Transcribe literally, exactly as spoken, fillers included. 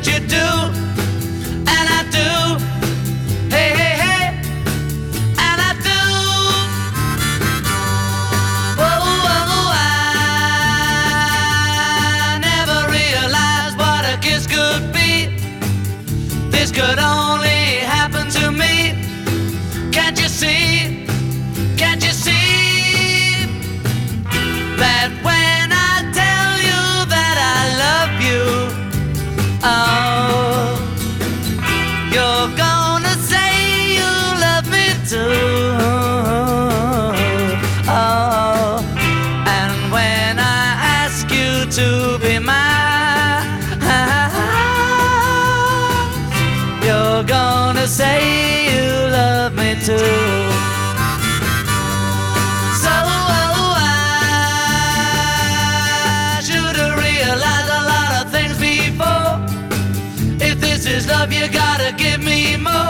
that you do, and I do. Hey, hey, hey, and I do. Oh, oh, I never realized what a kiss could be. This could only happen to me. Can't you see? Can't you see that when I tell you that I love you, oh, you're gonna say you love me too. Oh, and when I ask you to be mine, you're gonna say you love me too. So oh, I should have realized a lot of things before. If this is love, you gotta give me more.